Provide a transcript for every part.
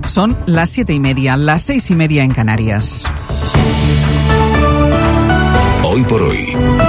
Son las 7:30, las 6:30 en Canarias. Hoy por hoy,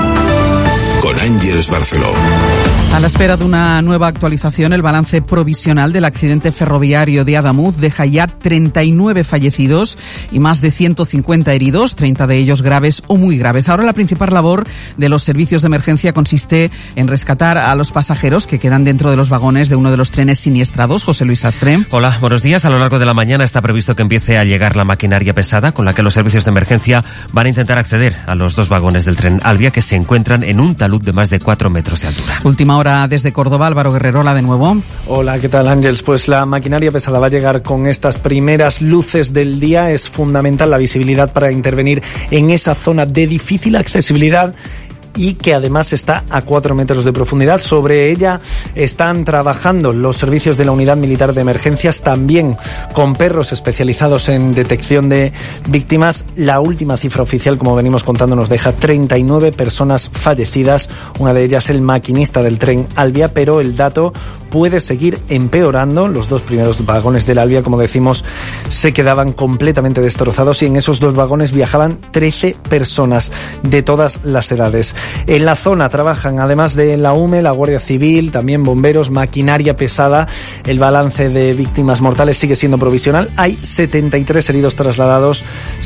con Ángeles Barceló. A la espera de una nueva actualización, el balance provisional del accidente ferroviario de Adamuz deja ya 39 fallecidos y más de 150 heridos, 30 de ellos graves o muy graves. Ahora la principal labor de los servicios de emergencia consiste en rescatar a los pasajeros que quedan dentro de los vagones de uno de los trenes siniestrados. José Luis Astre. Hola, buenos días. A lo largo de la mañana está previsto que empiece a llegar la maquinaria pesada con la que los servicios de emergencia van a intentar acceder a los dos vagones del tren Alvia que se encuentran en un talud de más de 4 metros de altura. Última hora desde Córdoba, Álvaro Guerrerola de nuevo. Hola, ¿qué tal, Ángels? Pues la maquinaria pesada va a llegar con estas primeras luces del día. Es fundamental la visibilidad para intervenir en esa zona de difícil accesibilidad y que además está a 4 metros de profundidad. Sobre ella están trabajando los servicios de la Unidad Militar de Emergencias, también con perros especializados en detección de víctimas. La última cifra oficial, como venimos contando, nos deja 39 personas fallecidas, una de ellas el maquinista del tren Alvia, pero el dato puede seguir empeorando. Los dos primeros vagones del Alvia, como decimos, se quedaban completamente destrozados y en esos dos vagones viajaban 13 personas de todas las edades. En la zona trabajan, además de la UME, la Guardia Civil, también bomberos, maquinaria pesada. El balance de víctimas mortales sigue siendo provisional. Hay 73 heridos trasladados,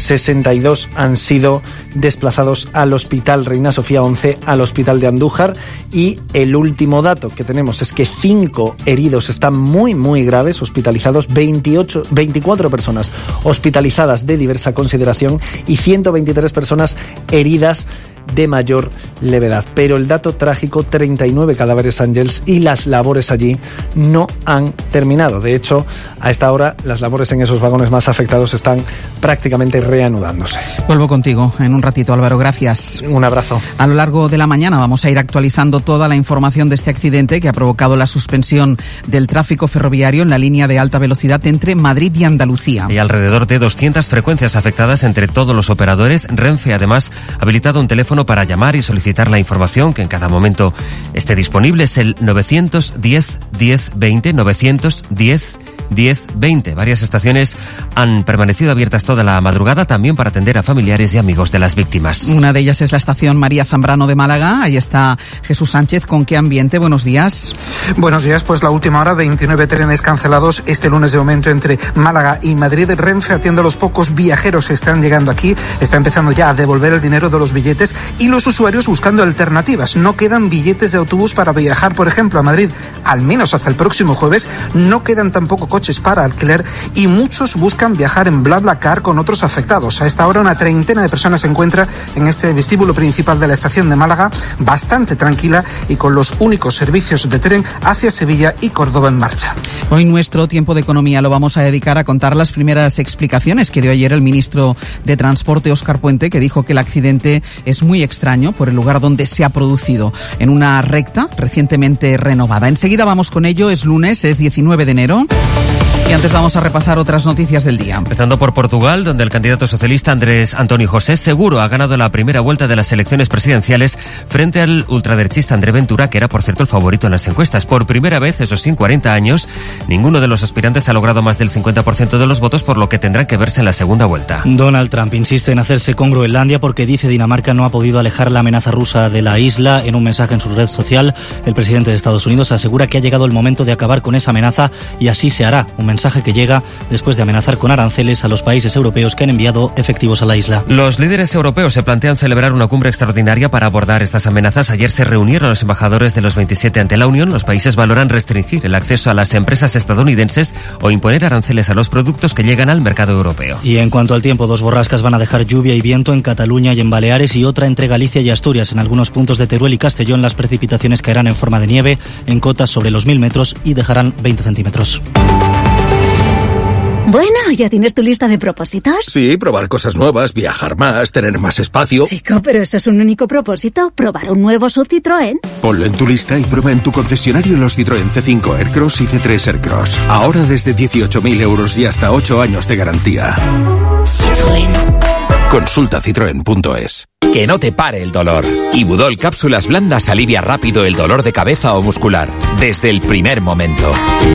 62 han sido desplazados al Hospital Reina Sofía 11, al Hospital de Andújar. Y el último dato que tenemos es que 5 heridos están muy, muy graves, hospitalizados, 24 personas hospitalizadas de diversa consideración y 123 personas heridas de mayor levedad. Pero el dato trágico, 39 cadáveres, Ángels, y las labores allí no han terminado. De hecho, a esta hora las labores en esos vagones más afectados están prácticamente reanudándose. Vuelvo contigo en un ratito, Álvaro, gracias. Un abrazo. A lo largo de la mañana vamos a ir actualizando toda la información de este accidente que ha provocado la suspensión del tráfico ferroviario en la línea de alta velocidad entre Madrid y Andalucía. Y alrededor de 200 frecuencias afectadas entre todos los operadores. Renfe, además, ha habilitado un teléfono para llamar y solicitar la información que en cada momento esté disponible. Es el 910 10 20, 910 10-20. Varias estaciones han permanecido abiertas toda la madrugada, también para atender a familiares y amigos de las víctimas. Una de ellas es la estación María Zambrano de Málaga. Ahí está Jesús Sánchez. ¿Con qué ambiente? Buenos días. Buenos días. Pues la última hora, 29 trenes cancelados este lunes de momento entre Málaga y Madrid. Renfe atiende a los pocos viajeros que están llegando aquí. Está empezando ya a devolver el dinero de los billetes y los usuarios buscando alternativas. No quedan billetes de autobús para viajar, por ejemplo, a Madrid, al menos hasta el próximo jueves. No quedan tampoco coches para alquiler y muchos buscan viajar en BlaBlaCar con otros afectados. A esta hora una treintena de personas se encuentra en este vestíbulo principal de la estación de Málaga, bastante tranquila y con los únicos servicios de tren hacia Sevilla y Córdoba en marcha. Hoy nuestro tiempo de economía lo vamos a dedicar a contar las primeras explicaciones que dio ayer el ministro de Transporte, Óscar Puente, que dijo que el accidente es muy extraño por el lugar donde se ha producido, en una recta recientemente renovada. Enseguida vamos con ello. Es lunes, es 19 de enero. Y antes vamos a repasar otras noticias del día. Empezando por Portugal, donde el candidato socialista Andrés Antonio José Seguro ha ganado la primera vuelta de las elecciones presidenciales frente al ultraderechista André Ventura, que era, por cierto, el favorito en las encuestas. Por primera vez, eso sí, en 40 años, ninguno de los aspirantes ha logrado más del 50% de los votos, por lo que tendrán que verse en la segunda vuelta. Donald Trump insiste en hacerse con Groenlandia porque dice Dinamarca no ha podido alejar la amenaza rusa de la isla. En un mensaje en su red social, el presidente de Estados Unidos asegura que ha llegado el momento de acabar con esa amenaza y así se hará. Un mensaje que llega después de amenazar con aranceles a los países europeos que han enviado efectivos a la isla. Los líderes europeos se plantean celebrar una cumbre extraordinaria para abordar estas amenazas. Ayer se reunieron los embajadores de los 27 ante la Unión. Los países valoran restringir el acceso a las empresas estadounidenses o imponer aranceles a los productos que llegan al mercado europeo. Y en cuanto al tiempo, 2 borrascas van a dejar lluvia y viento en Cataluña y en Baleares y otra entre Galicia y Asturias. En algunos puntos de Teruel y Castellón las precipitaciones caerán en forma de nieve en cotas sobre los 1000 metros y dejarán 20 centímetros. Bueno, ¿ya tienes tu lista de propósitos? Sí, probar cosas nuevas, viajar más, tener más espacio. Chico, pero eso es un único propósito, probar un nuevo SUV Citroën. Ponlo en tu lista y prueba en tu concesionario los Citroën C5 Aircross y C3 Aircross. Ahora desde 18.000 euros y hasta 8 años de garantía. Citroën. Consulta citroen.es. Que no te pare el dolor. Ibudol Cápsulas Blandas alivia rápido el dolor de cabeza o muscular, desde el primer momento.